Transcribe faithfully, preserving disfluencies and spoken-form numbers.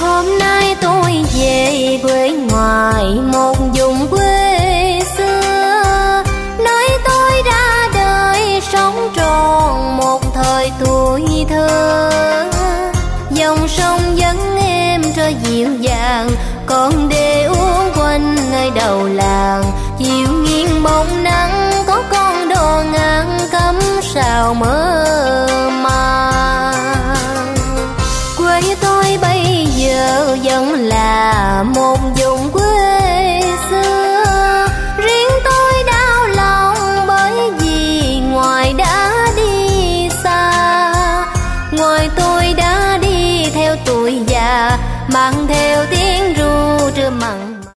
Hôm nay tôi về quê ngoài một vùng quê xưa, nơi tôi ra đời sống tròn một thời tuổi thơ. Dòng sông vẫn êm trơ dịu dàng, con đê uốn quanh nơi đầu làng, chiều nghiêng bóng